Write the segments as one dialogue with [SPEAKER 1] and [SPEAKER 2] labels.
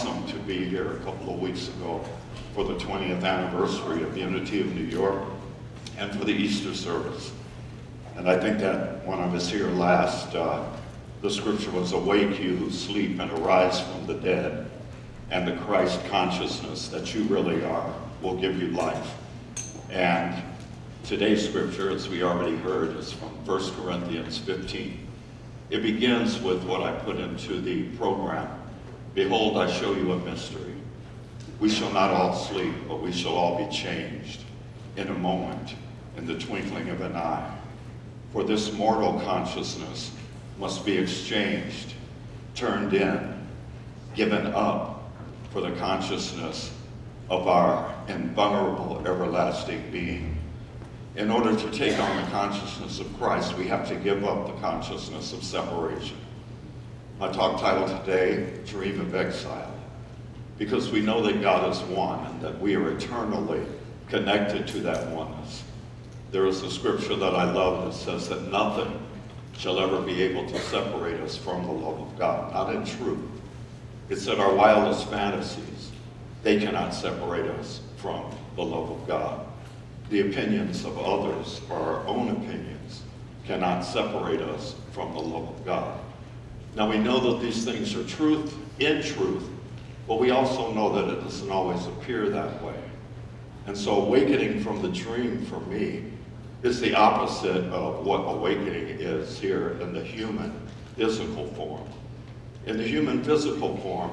[SPEAKER 1] awesome to be here a couple of weeks ago for the 20th anniversary of Unity of New York and for the Easter service. And I think that when I was here last, the scripture was, "Awake you who sleep and arise from the dead, and the Christ consciousness that you really are will give you life." And today's scripture, as we already heard, is from 1 Corinthians 15. It begins with what I put into the program. "Behold, I show you a mystery. We shall not all sleep, but we shall all be changed in a moment, in the twinkling of an eye. For this mortal consciousness must be exchanged, turned in, given up for the consciousness of our invulnerable everlasting being. In order to take on the consciousness of Christ, we have to give up the consciousness of separation." My talk title today, "Dream of Exile," because we know that God is one and that we are eternally connected to that oneness. There is a scripture that I love that says that nothing shall ever be able to separate us from the love of God, not in truth. It said our wildest fantasies, they cannot separate us from the love of God. The opinions of others or our own opinions cannot separate us from the love of God. Now we know that these things are truth, in truth, but we also know that it doesn't always appear that way. And so awakening from the dream for me is the opposite of what awakening is here in the human physical form. In the human physical form,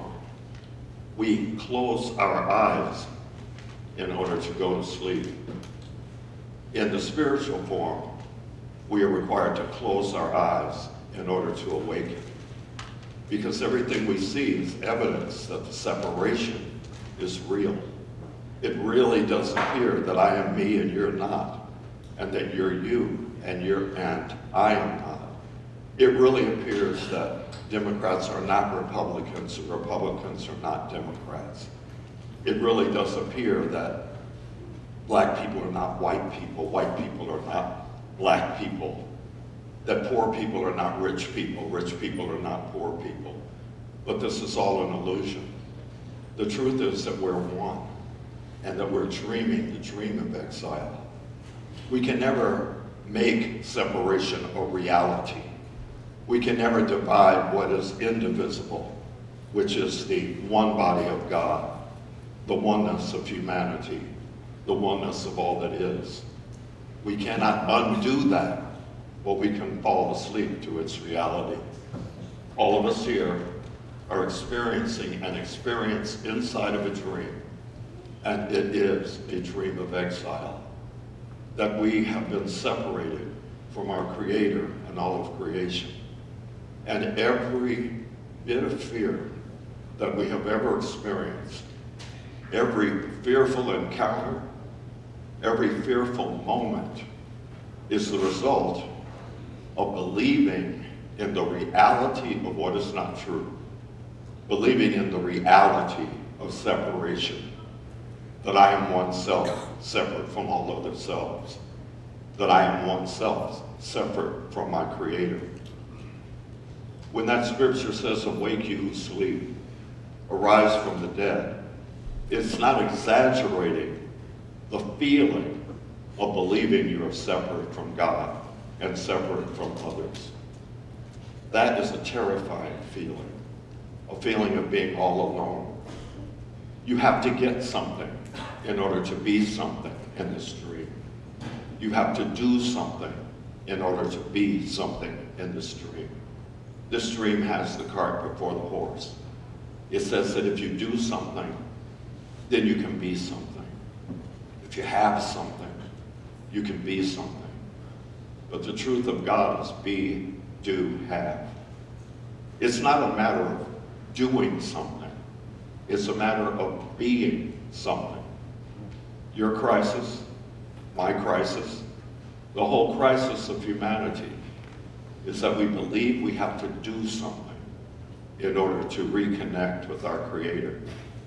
[SPEAKER 1] we close our eyes in order to go to sleep. In the spiritual form, we are required to close our eyes in order to awaken. Because everything we see is evidence that the separation is real. It really does appear that I am me and you're not, and that you're you and I am not. It really appears that Democrats are not Republicans and Republicans are not Democrats. It really does appear that black people are not white people are not black people, that poor people are not rich people are not poor people. But this is all an illusion. The truth is that we're one and that we're dreaming the dream of exile. We can never make separation a reality. We can never divide what is indivisible, which is the one body of God, the oneness of humanity, the oneness of all that is. We cannot undo that, but we can fall asleep to its reality. All of us here are experiencing an experience inside of a dream, and it is a dream of exile, that we have been separated from our Creator and all of creation. And every bit of fear that we have ever experienced, every fearful encounter, every fearful moment is the result of believing in the reality of what is not true, believing in the reality of separation, that I am one self separate from all other selves, that I am one self separate from my Creator. When that scripture says, "Awake you who sleep, arise from the dead," it's not exaggerating the feeling of believing you are separate from God and separate from others. That is a terrifying feeling, a feeling of being all alone. You have to get something in order to be something in this dream. You have to do something in order to be something in this dream. This dream has the cart before the horse. It says that if you do something, then you can be something. If you have something, you can be something. But the truth of God is be, do, have. It's not a matter of doing something. It's a matter of being something. Your crisis, my crisis, the whole crisis of humanity is that we believe we have to do something in order to reconnect with our Creator.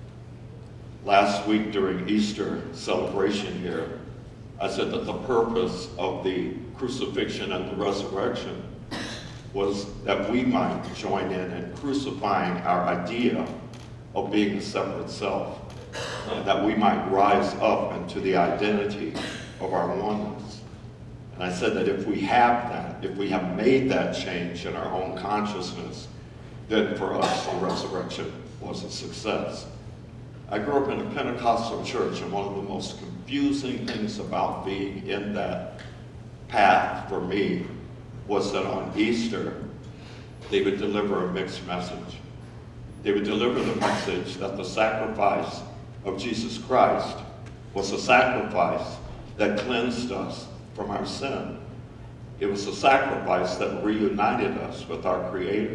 [SPEAKER 1] Last week during Easter celebration here, I said that the purpose of the crucifixion and the resurrection was that we might join in crucifying our idea of being a separate self, and that we might rise up into the identity of our oneness. And I said that if we have that, if we have made that change in our own consciousness, then for us the resurrection was a success. I grew up in a Pentecostal church, and one of the most confusing things about being in that path for me was that on Easter, they would deliver a mixed message. They would deliver the message that the sacrifice of Jesus Christ was a sacrifice that cleansed us from our sin. It was a sacrifice that reunited us with our Creator,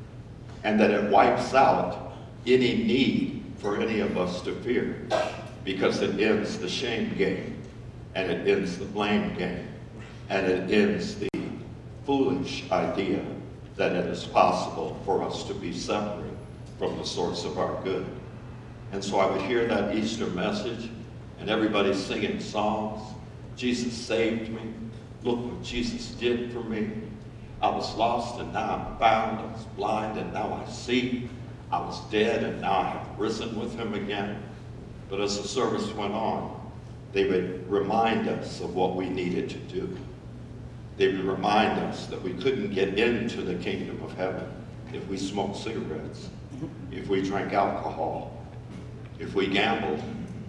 [SPEAKER 1] and that it wipes out any need for any of us to fear, because it ends the shame game, and it ends the blame game, and it ends the foolish idea that it is possible for us to be separate from the source of our good. And so I would hear that Easter message, and everybody singing songs. Jesus saved me. Look what Jesus did for me. I was lost and now I'm found. I was blind and now I see. I was dead and now I have risen with him again. But as the service went on, they would remind us of what we needed to do. They would remind us that we couldn't get into the kingdom of heaven if we smoked cigarettes, if we drank alcohol, if we gambled,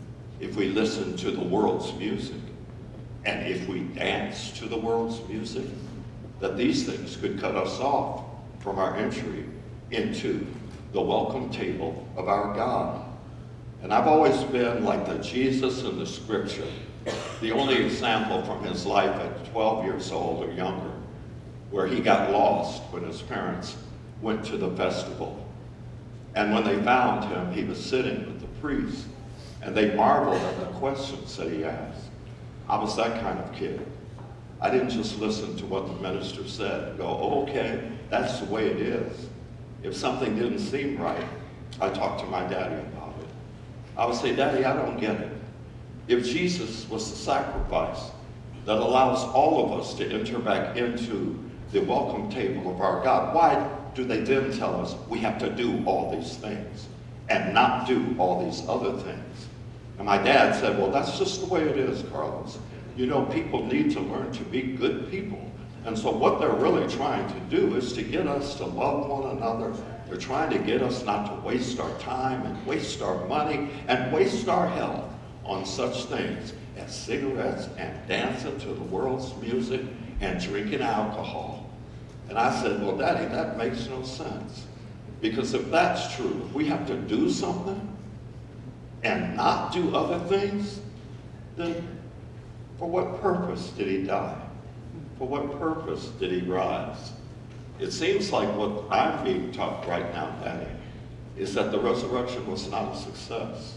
[SPEAKER 1] if we listened to the world's music, and if we danced to the world's music, that these things could cut us off from our entry into the welcome table of our God. And I've always been like the Jesus in the scripture, the only example from his life at 12 years old or younger, where he got lost when his parents went to the festival. And when they found him, he was sitting with the priest, and they marveled at the questions that he asked. I was that kind of kid. I didn't just listen to what the minister said and go, oh, okay, that's the way it is. If something didn't seem right, I talked to my daddy about it. I would say, Daddy, I don't get it. If Jesus was the sacrifice that allows all of us to enter back into the welcome table of our God, why do they then tell us we have to do all these things and not do all these other things? And my dad said, well, that's just the way it is, Carlos. You know, people need to learn to be good people. And so what they're really trying to do is to get us to love one another. They're trying to get us not to waste our time and waste our money and waste our health on such things as cigarettes and dancing to the world's music and drinking alcohol. And I said, well, Daddy, that makes no sense. Because if that's true, if we have to do something and not do other things, then for what purpose did he die? For what purpose did he rise? It seems like what I'm being taught right now, Daddy, is that the resurrection was not a success.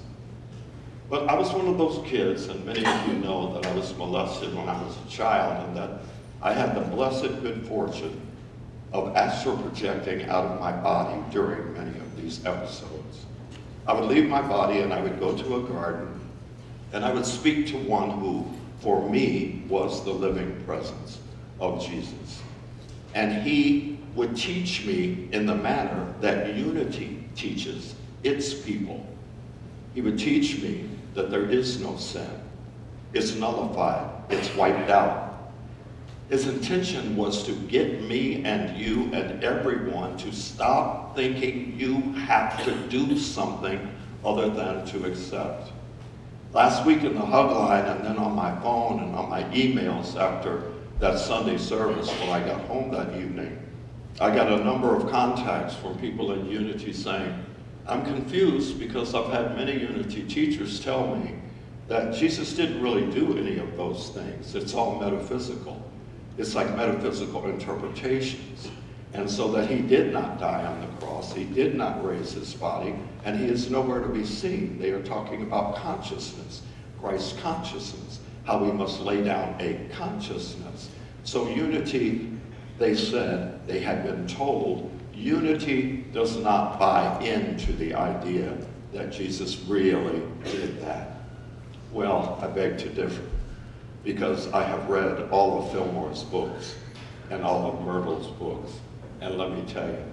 [SPEAKER 1] But I was one of those kids, and many of you know that I was molested when I was a child, and that I had the blessed good fortune of astral projecting out of my body during many of these episodes. I would leave my body and I would go to a garden, and I would speak to one who, for me, was the living presence of Jesus. And he would teach me in the manner that unity teaches its people. He would teach me that there is no sin. It's nullified. It's wiped out. His intention was to get me and you and everyone to stop thinking you have to do something other than to accept. Last week in the hug line, and then on my phone and on my emails after that Sunday service when I got home that evening, I got a number of contacts from people in Unity saying, I'm confused because I've had many Unity teachers tell me that Jesus didn't really do any of those things. It's all metaphysical. It's like metaphysical interpretations. And so that he did not die on the cross, he did not raise his body, and he is nowhere to be seen. They are talking about consciousness, Christ's consciousness, how we must lay down a consciousness. So unity, they said, they had been told, unity does not buy into the idea that Jesus really did that. Well, I beg to differ, because I have read all of Fillmore's books and all of Myrtle's books, and let me tell you,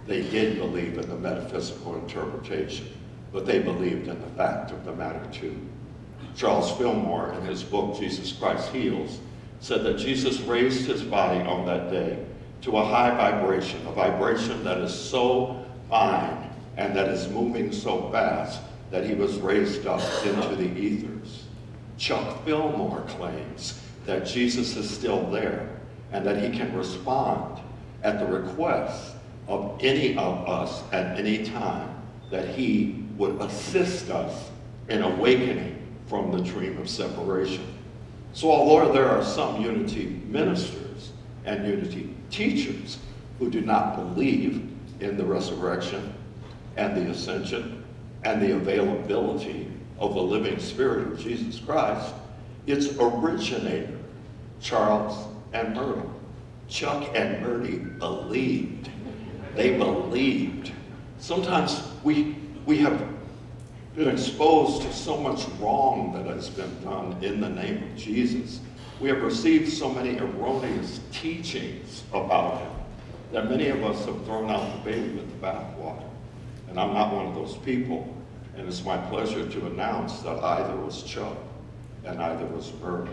[SPEAKER 1] they did believe in the metaphysical interpretation, but they believed in the fact of the matter too. Charles Fillmore, in his book, Jesus Christ Heals, said that Jesus raised his body on that day to a high vibration, a vibration that is so fine and that is moving so fast that he was raised up into the ethers. Chuck Fillmore claims that Jesus is still there and that he can respond at the request of any of us at any time, that he would assist us in awakening from the dream of separation. So although there are some unity ministers and unity teachers who do not believe in the resurrection and the ascension and the availability of the living Spirit of Jesus Christ, its originator, Charles and Myrtle. Chuck and Myrtle believed. They believed. Sometimes we have been exposed to so much wrong that has been done in the name of Jesus. We have received so many erroneous teachings about him that many of us have thrown out the baby with the bathwater. And I'm not one of those people. And it's my pleasure to announce that either was Chuck and either was Myrtle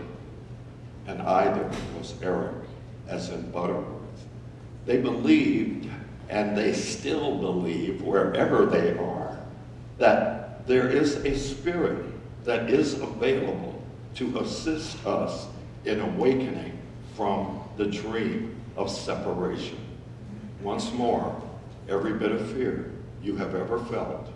[SPEAKER 1] and either was Eric, as in Butterworth. They believed, and they still believe wherever they are, that there is a spirit that is available to assist us in awakening from the dream of separation. Once more, every bit of fear you have ever felt,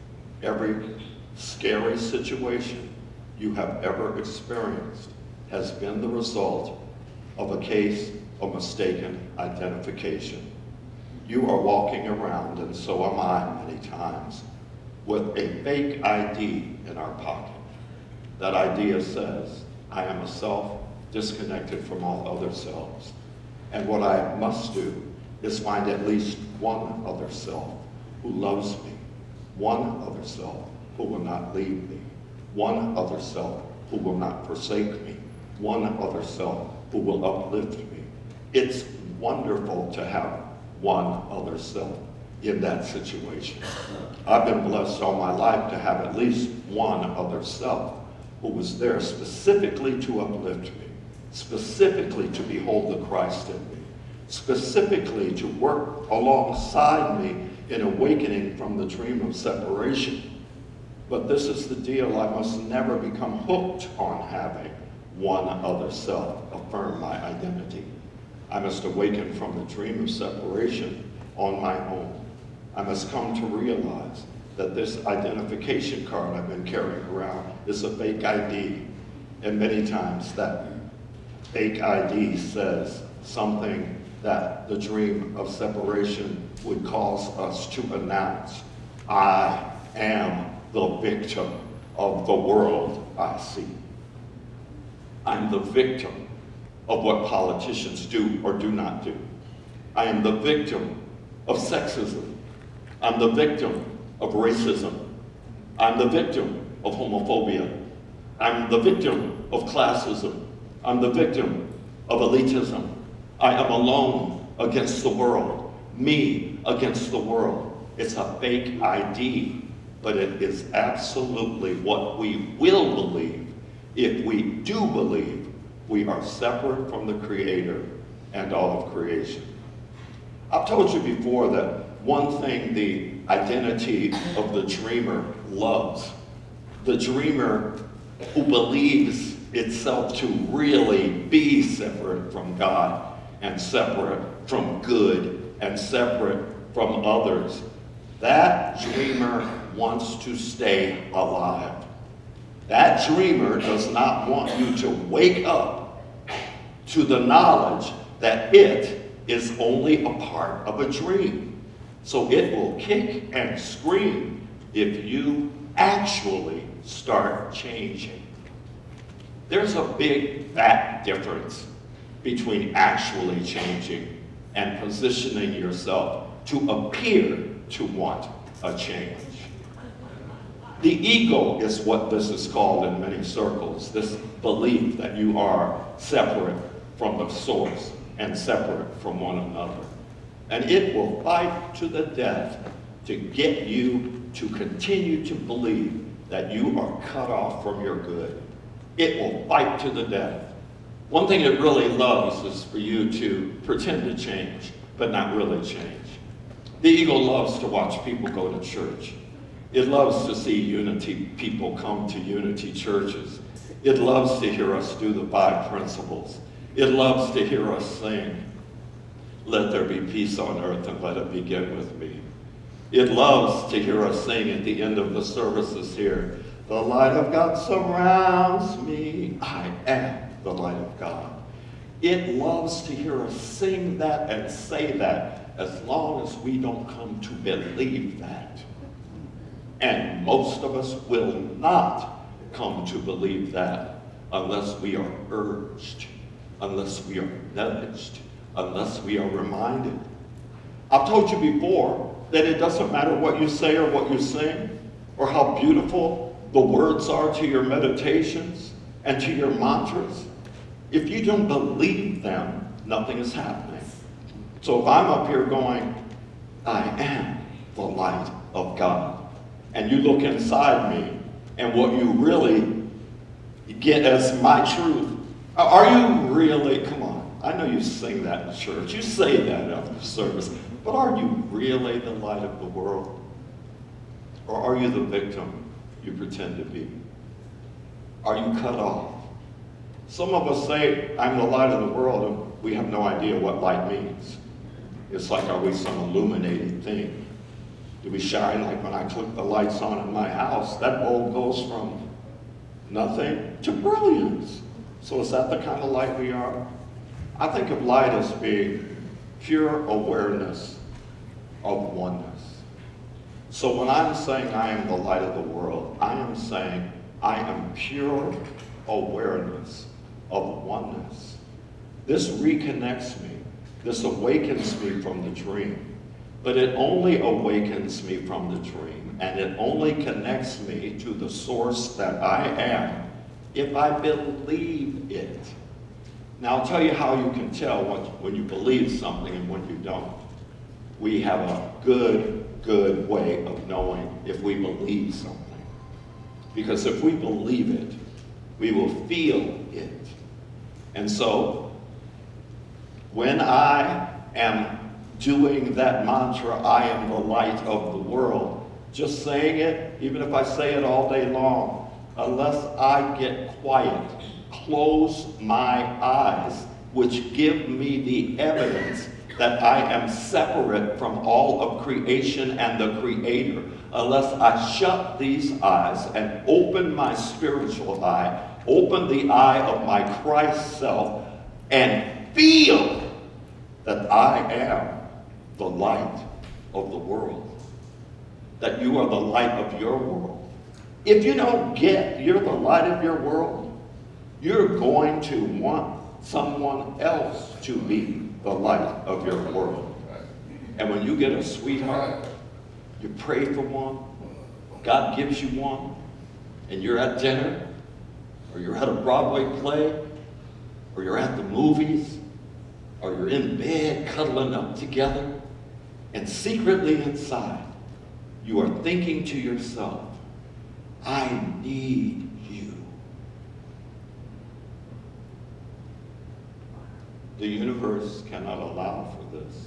[SPEAKER 1] every scary situation you have ever experienced has been the result of a case of mistaken identification. You are walking around, and so am I many times, with a fake ID in our pocket. That idea says, I am a self disconnected from all other selves. And what I must do is find at least one other self who loves me, one other self who will not leave me, one other self who will not forsake me, one other self who will uplift me. It's wonderful to have one other self in that situation. I've been blessed all my life to have at least one other self who was there specifically to uplift me, specifically to behold the Christ in me, specifically to work alongside me in awakening from the dream of separation. But this is the deal: I must never become hooked on having one other self affirm my identity. I must awaken from the dream of separation on my own. I must come to realize that this identification card I've been carrying around is a fake ID. And many times that fake ID says something that the dream of separation would cause us to announce. I am the victim of the world I see. I'm the victim of what politicians do or do not do. I am the victim of sexism. I'm the victim of racism. I'm the victim of homophobia. I'm the victim of classism. I'm the victim of elitism. I am alone against the world. Me against the world. It's a fake ID, but it is absolutely what we will believe if we do believe we are separate from the Creator and all of creation. I've told you before that one thing the identity of the dreamer loves, the dreamer who believes itself to really be separate from God and separate from good and separate from others, that dreamer wants to stay alive. That dreamer does not want you to wake up to the knowledge that it is only a part of a dream. So it will kick and scream if you actually start changing. There's a big, fat difference between actually changing and positioning yourself to appear to want a change. The ego is what this is called in many circles, this belief that you are separate from the source and separate from one another. And it will fight to the death to get you to continue to believe that you are cut off from your good. It will fight to the death. One thing it really loves is for you to pretend to change, but not really change. The eagle loves to watch people go to church. It loves to see unity people come to unity churches. It loves to hear us do the 5 principles. It loves to hear us sing, "Let there be peace on earth and let it begin with me." It loves to hear us sing at the end of the services here, "The light of God surrounds me. I am the light of God." It loves to hear us sing that and say that, as long as we don't come to believe that. And most of us will not come to believe that unless we are urged, unless we are nudged, unless we are reminded. I've told you before that it doesn't matter what you say or what you sing, or how beautiful the words are to your meditations and to your mantras. If you don't believe them, nothing is happening. So if I'm up here going, "I am the light of God," and you look inside me, and what you really get as my truth, are you really, come on, I know you sing that in church, you say that after service, but are you really the light of the world? Or are you the victim you pretend to be? Are you cut off? Some of us say, "I'm the light of the world," and we have no idea what light means. It's like, are we some illuminated thing? Do we shine like when I click the lights on in my house? That bulb goes from nothing to brilliance. So is that the kind of light we are? I think of light as being pure awareness of oneness. So when I'm saying I am the light of the world, I am saying I am pure awareness of oneness. This reconnects me. This awakens me from the dream. But it only awakens me from the dream, and it only connects me to the source that I am if I believe it. Now, I'll tell you how you can tell when you believe something and when you don't. We have a good way of knowing if we believe something. Because if we believe it, we will feel it. And so, when I am doing that mantra, "I am the light of the world," just saying it, even if I say it all day long, unless I get quiet, close my eyes, which give me the evidence that I am separate from all of creation and the Creator, unless I shut these eyes and open my spiritual eye, open the eye of my Christ self, and feel that I am the light of the world, that you are the light of your world. If you don't get you're the light of your world, you're going to want someone else to be the light of your world. And when you get a sweetheart, you pray for one, God gives you one, and you're at dinner, or you're at a Broadway play, or you're at the movies, or you're in bed cuddling up together, and secretly inside, you are thinking to yourself, "I need you." The universe cannot allow for this.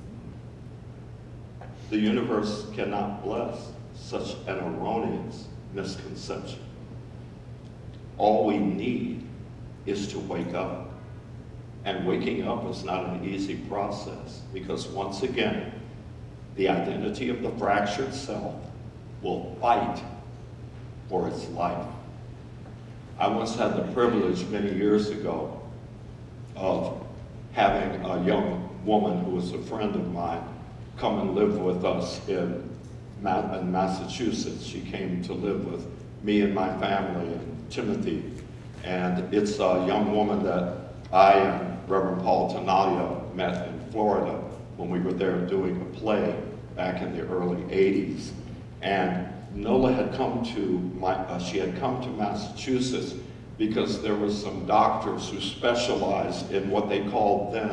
[SPEAKER 1] The universe cannot bless such an erroneous misconception. All we need is to wake up. And waking up is not an easy process, because once again, the identity of the fractured self will fight for its life. I once had the privilege many years ago of having a young woman who was a friend of mine come and live with us in Massachusetts. She came to live with me and my family and Timothy. And it's a young woman that I and Reverend Paul Tanalia met in Florida when we were there doing a play back in the early 80s. And Nola had come she had come to Massachusetts because there were some doctors who specialized in what they called then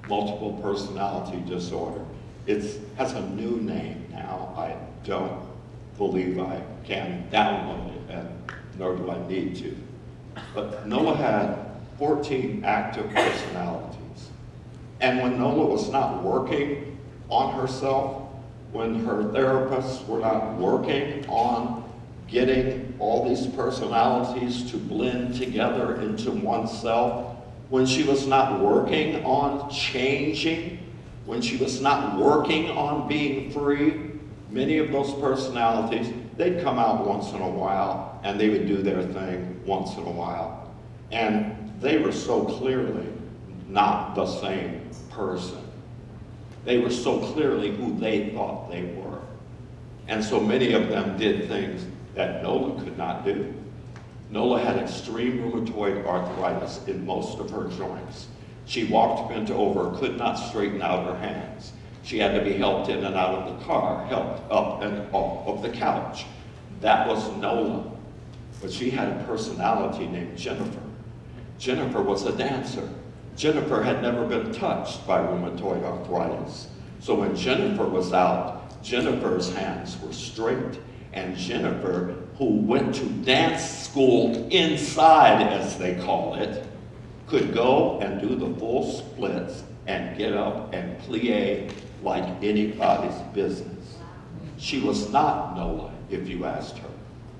[SPEAKER 1] multiple personality disorder. It has a new name now. I don't believe I can download it, and nor do I need to. But Nola had 14 active personalities. And when Nola was not working on herself, when her therapists were not working on getting all these personalities to blend together into oneself, when she was not working on changing, when she was not working on being free, many of those personalities, they'd come out once in a while and they would do their thing once in a while. And they were so clearly not the same person. They were so clearly who they thought they were. And so many of them did things that Nola could not do. Nola had extreme rheumatoid arthritis in most of her joints. She walked bent over, could not straighten out her hands. She had to be helped in and out of the car, helped up and off of the couch. That was Nola. But she had a personality named Jennifer. Jennifer was a dancer. Jennifer had never been touched by rheumatoid arthritis. So when Jennifer was out, Jennifer's hands were straight. And Jennifer, who went to dance school inside, as they call it, could go and do the full splits and get up and plie like anybody's business. She was not Nola, if you asked her.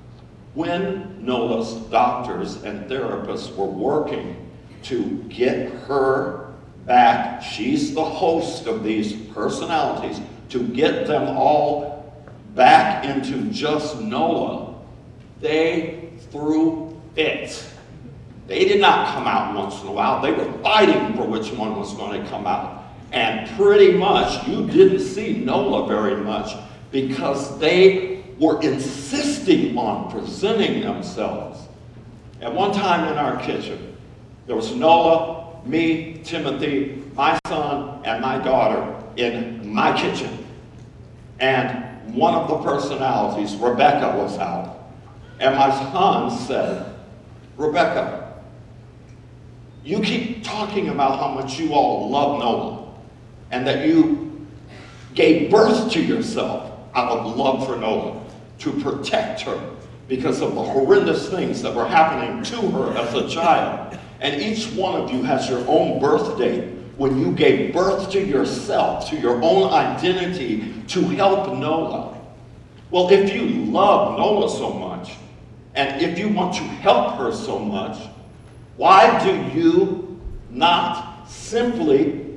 [SPEAKER 1] When Nola's doctors and therapists were working to get her back, she's the host of these personalities, to get them all back into just Nola, they threw fits. They did not come out once in a while. They were fighting for which one was going to come out. And pretty much you didn't see Nola very much because they were insisting on presenting themselves. At one time in our kitchen, there was Nola, me, Timothy, my son, and my daughter in my kitchen. And one of the personalities, Rebecca, was out. And my son said, "Rebecca, you keep talking about how much you all love Nola and that you gave birth to yourself out of love for Nola to protect her because of the horrendous things that were happening to her as a child. And each one of you has your own birth date when you gave birth to yourself, to your own identity, to help Nola. Well, if you love Nola so much, and if you want to help her so much, why do you not simply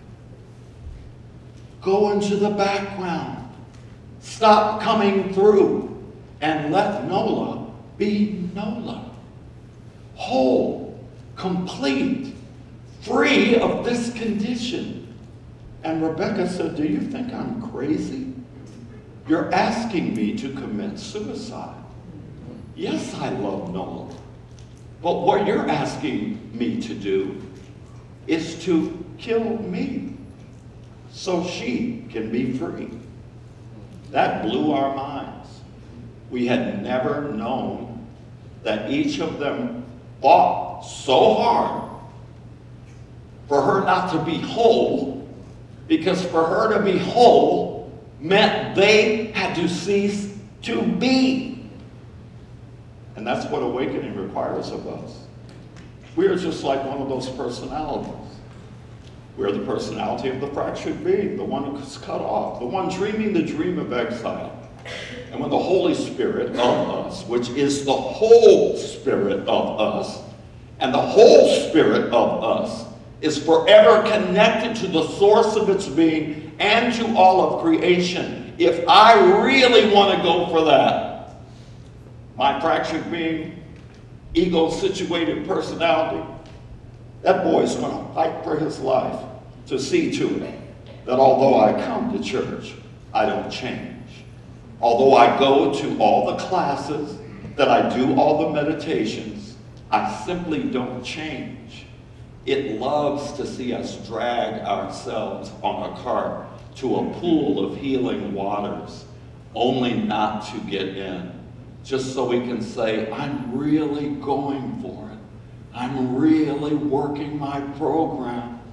[SPEAKER 1] go into the background? Stop coming through and let Nola be Nola. Whole, complete, free of this condition." And Rebecca said, "Do you think I'm crazy? You're asking me to commit suicide. Yes, I love Nola. But what you're asking me to do is to kill me so she can be free." That blew our minds. We had never known that each of them fought so hard for her not to be whole, because for her to be whole meant they had to cease to be. And that's what awakening requires of us. We are just like one of those personalities. We're the personality of the fractured being, the one who's cut off, the one dreaming the dream of exile. And when the Holy Spirit of us, which is the whole Spirit of us, and the whole Spirit of us is forever connected to the source of its being and to all of creation. If I really want to go for that, my fractured being, ego-situated personality, that boy's going to fight for his life to see to it that although I come to church, I don't change. Although I go to all the classes, that I do all the meditations, I simply don't change. It loves to see us drag ourselves on a cart to a pool of healing waters, only not to get in. Just so we can say, I'm really going for it. I'm really working my program.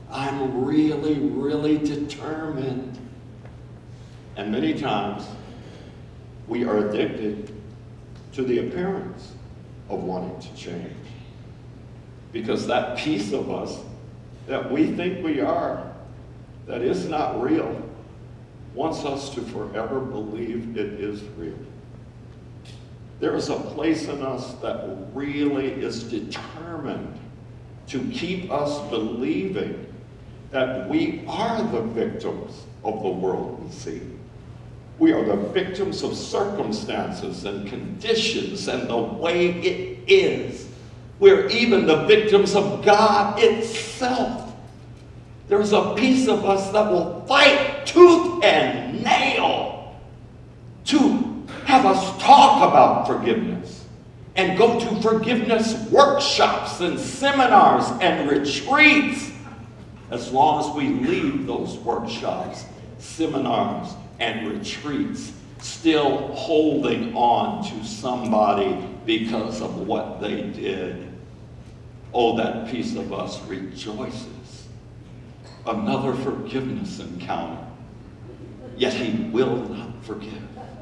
[SPEAKER 1] I'm really, really determined. And many times, we are addicted to the appearance of wanting to change. Because that piece of us that we think we are, that is not real, wants us to forever believe it is real. There is a place in us that really is determined to keep us believing that we are the victims of the world we see. We are the victims of circumstances and conditions and the way it is. We're even the victims of God itself. There's a piece of us that will fight tooth and nail to have us talk about forgiveness and go to forgiveness workshops and seminars and retreats, as long as we leave those workshops, seminars, and retreats still holding on to somebody because of what they did. Oh, that piece of us rejoices. Another forgiveness encounter. Yet he will not forgive.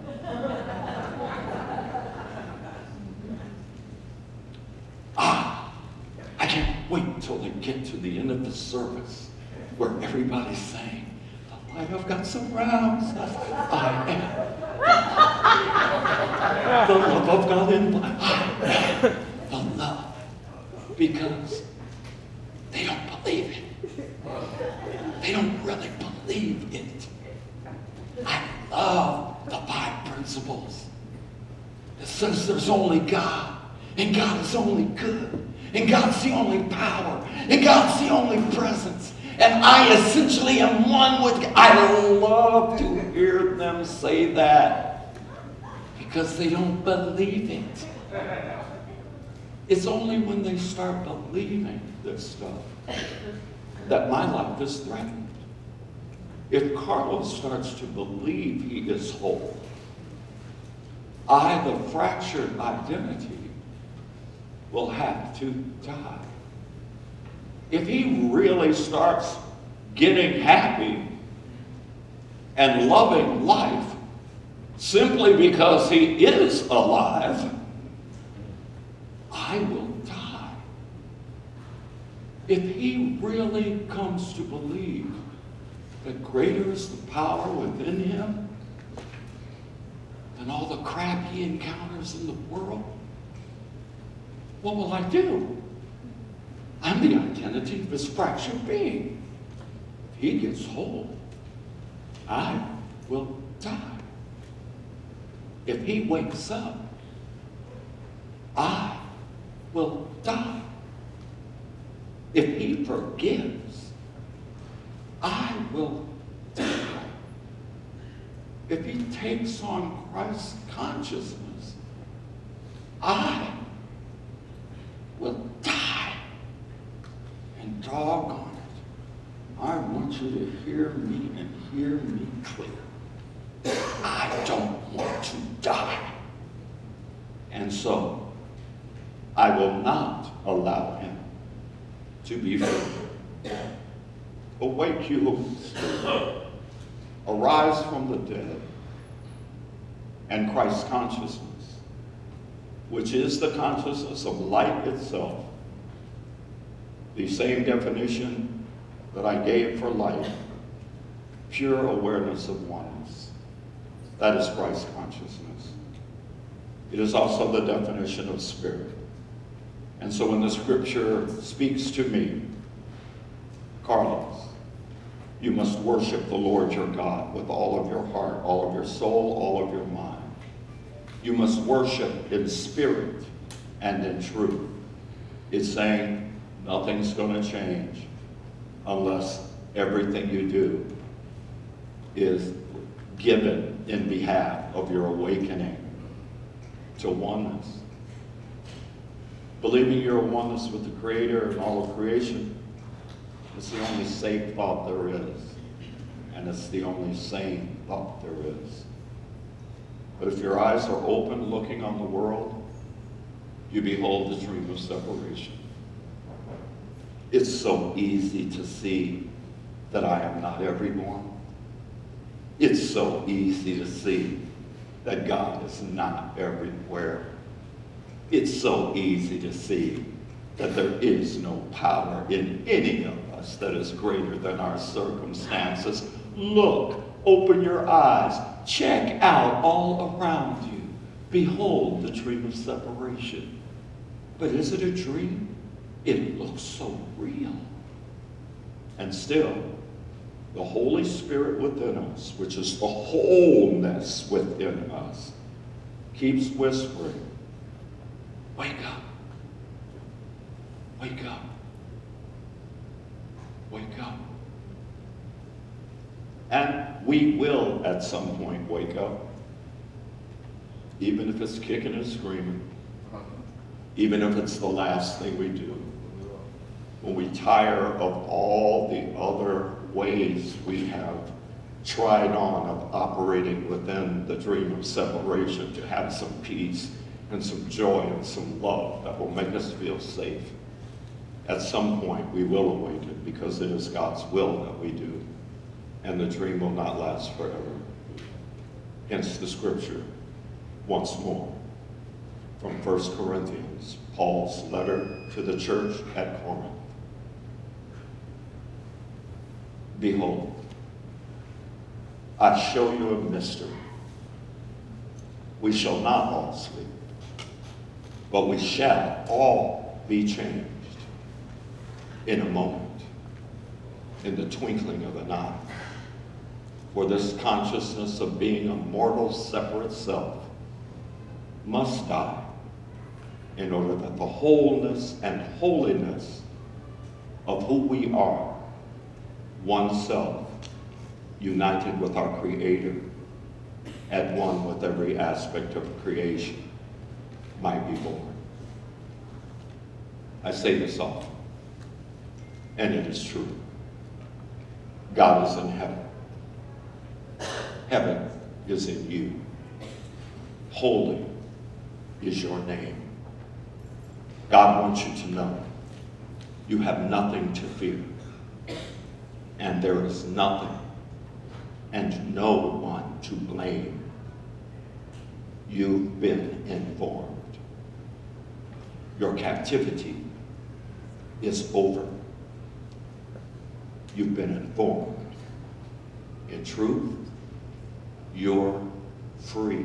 [SPEAKER 1] I can't wait till they get to the end of the service where everybody's saying, the light of God surrounds us. I am the love of God in my heart. The love. Because they don't believe it. They don't really believe it. I love the 5 principles. It says there's only God, and God is only good, and God's the only power, and God's the only presence, and I essentially am one with God. I love to hear them say that because they don't believe it. It's only when they start believing this stuff that my life is threatened. If Carlos starts to believe he is whole, I, the fractured identity, will have to die. If he really starts getting happy and loving life simply because he is alive, I will die. If he really comes to believe that greater is the power within him than all the crap he encounters in the world, what will I do? I'm the identity of his fractured being. If he gets whole, I will die. If he wakes up, I will die. If he forgives, I will die. If he takes on Christ's consciousness, I will die. And doggone it, I want you to hear me and hear me clear. I don't want to die. And so, I will not allow him to be free. Awake, you Holy Spirit. Arise from the dead. And Christ's consciousness, which is the consciousness of light itself, the same definition that I gave for light, pure awareness of oneness. That is Christ's consciousness. It is also the definition of spirit. And so when the scripture speaks to me, Carlos, you must worship the Lord your God with all of your heart, all of your soul, all of your mind. You must worship in spirit and in truth. It's saying nothing's going to change unless everything you do is given in behalf of your awakening to oneness. Believing you're a oneness with the Creator and all of creation is the only safe thought there is. And it's the only sane thought there is. But if your eyes are open looking on the world, you behold the dream of separation. It's so easy to see that I am not everyone. It's so easy to see that God is not everywhere. It's so easy to see that there is no power in any of us that is greater than our circumstances. Look, open your eyes, check out all around you. Behold the dream of separation. But is it a dream? It looks so real. And still, the Holy Spirit within us, which is the wholeness within us, keeps whispering, wake up, wake up, wake up. And we will at some point wake up, even if it's kicking and screaming, even if it's the last thing we do. When we tire of all the other ways we have tried on of operating within the dream of separation to have some peace and some joy and some love that will make us feel safe. At some point we will awaken because it is God's will that we do, and the dream will not last forever. Hence the scripture, once more, from 1 Corinthians, Paul's letter to the church at Corinth. Behold, I show you a mystery. We shall not all sleep, but we shall all be changed in a moment, in the twinkling of an eye. For this consciousness of being a mortal, separate self must die in order that the wholeness and holiness of who we are, one self, united with our Creator, at one with every aspect of creation, might be born. I say this often, and it is true. God is in heaven. Heaven is in you. Holy is your name. God wants you to know you have nothing to fear. And there is nothing and no one to blame. You've been informed. Your captivity is over. You've been informed. In truth, you're free.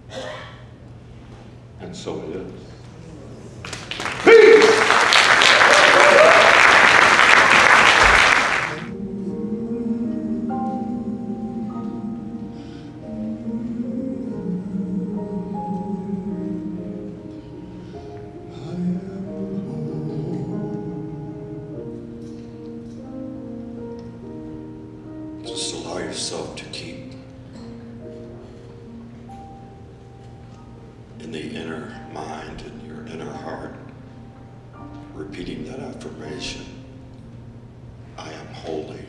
[SPEAKER 1] And so it is. Peace! Just allow yourself to keep in the inner mind and your inner heart repeating that affirmation. I am holy.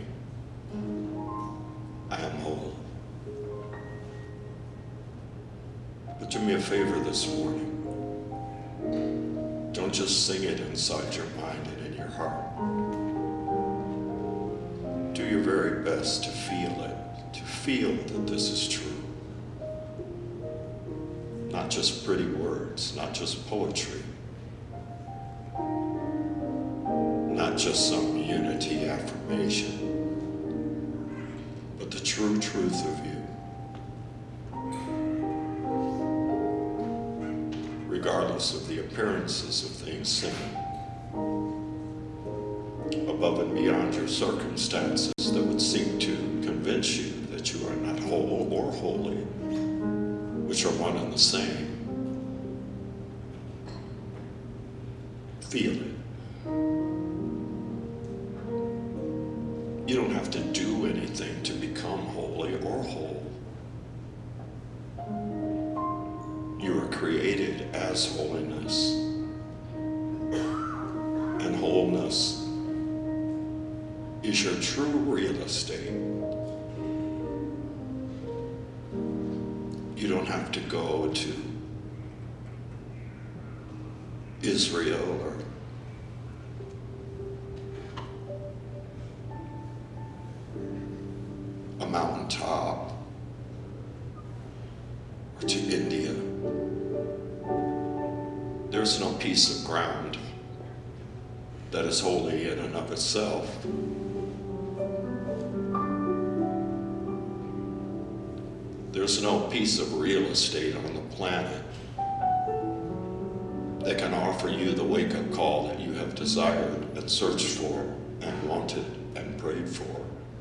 [SPEAKER 1] I am whole. But do me a favor this morning. Don't just sing it inside your mind and in your heart. Do your very best to feel it, to feel that this is true. Not just pretty words, not just poetry, not just some unity affirmation, but the true truth of you. Regardless of the appearances of things seen, above and beyond your circumstances that would seek to convince you that you are not whole or holy, which are one and the same. Feel it. You don't have to do anything to become holy or whole. You are created as holiness. And wholeness is your true real estate. You don't have to go to Israel or There's no piece of ground that is holy in and of itself. There's no piece of real estate on the planet that can offer you the wake-up call that you have desired and searched for and wanted and prayed for.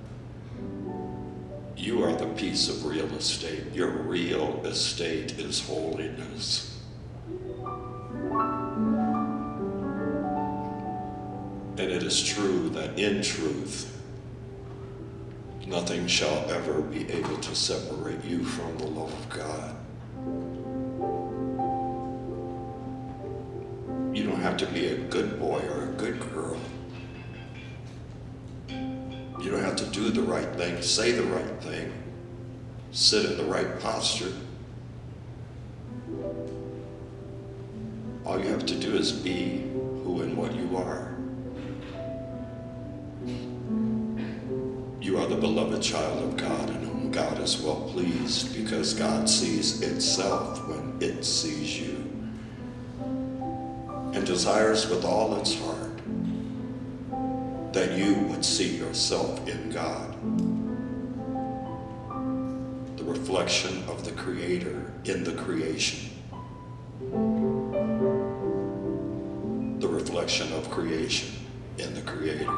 [SPEAKER 1] You are the piece of real estate. Your real estate is holiness. And it is true that in truth, nothing shall ever be able to separate you from the love of God. You don't have to be a good boy or a good girl. You don't have to do the right thing, say the right thing, sit in the right posture. All you have to do is be who and what you are. You are the beloved child of God in whom God is well pleased, because God sees itself when it sees you and desires with all its heart that you would see yourself in God, the reflection of the Creator in the creation, the reflection of creation in the Creator.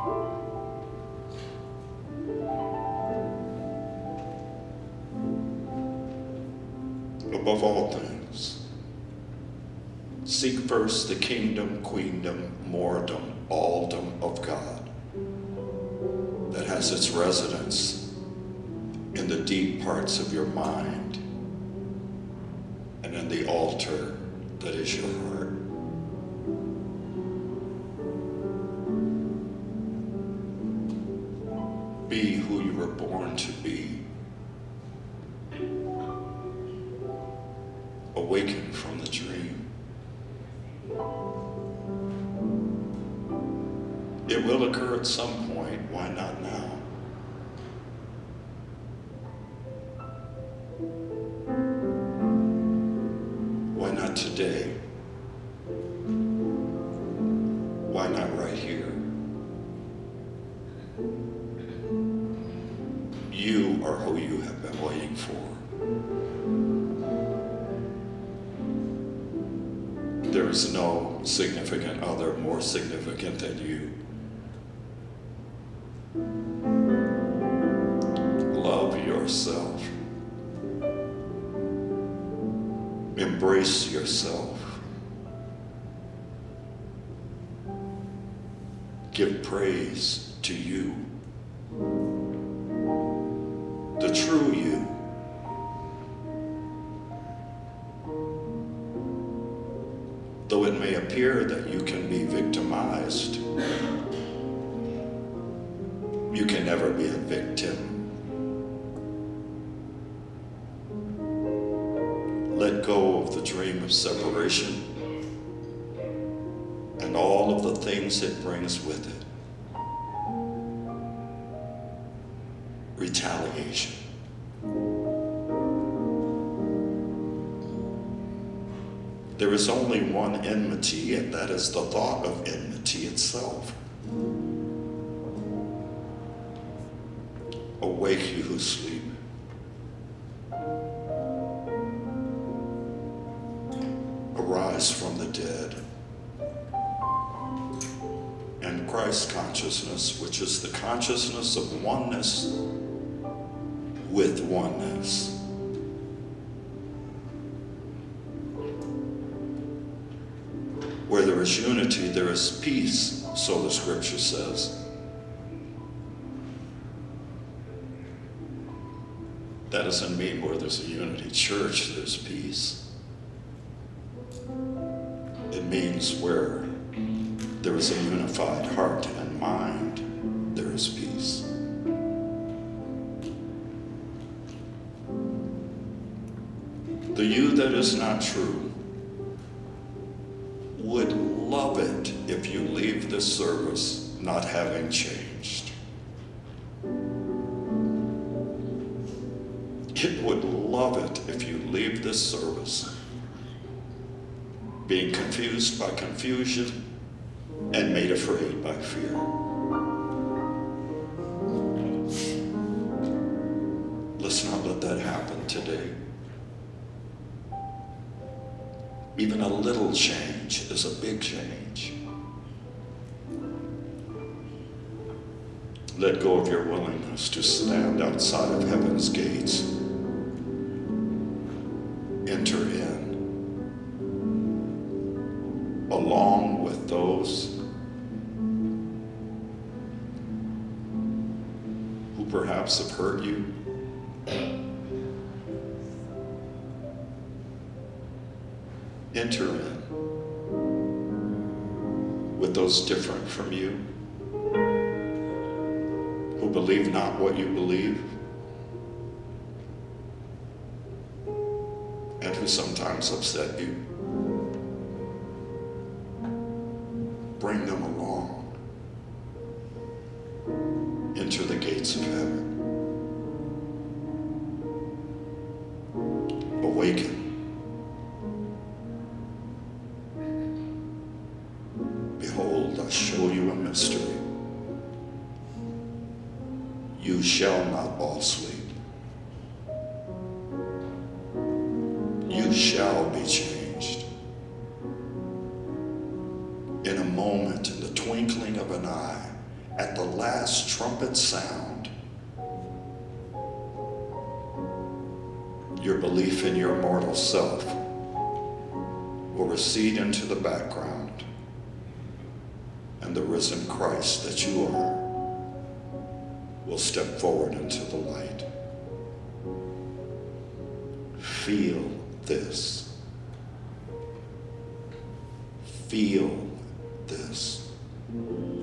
[SPEAKER 1] Above all things, seek first the kingdom, queendom, moredom, alldom of God that has its residence in the deep parts of your mind and in the altar that is your heart. Be who you were born to be. Awaken from the dream. It will occur at some point. Why not now? Why not today? Why not right here? You are who you have been waiting for. There is no significant other more significant than you. Love yourself. Embrace yourself. Give praise to you. The true you. Though it may appear that you can be victimized, you can never be a victim. Let go of the dream of separation and all of the things it brings with it. Retaliation. There is only one enmity, and that is the thought of enmity itself. Awake, you who sleep. Arise from the dead. And Christ consciousness, which is the consciousness of oneness with oneness. Where there is unity, there is peace, so the scripture says. That doesn't mean where there's a unity church, there's peace. It means where there is a unified heart and mind, there is peace. The you that is not true would love it if you leave this service not having changed. It would love it if you leave this service being confused by confusion, and made afraid by fear. Let's not let that happen today. Even a little change is a big change. Let go of your willingness to stand outside of heaven's gates. Enter in, along with those who perhaps have hurt you. Enter in with those different from you, who believe not what you believe, and who sometimes upset you. Bring them along. Enter the gates of heaven. Awaken. Behold, I show you a mystery. You shall not all sleep. You shall be changed. In a moment, in the twinkling of an eye, at the last trumpet sound, your belief in your mortal self will recede into the background, and the risen Christ that you are will step forward into the light. Feel this. Feel this.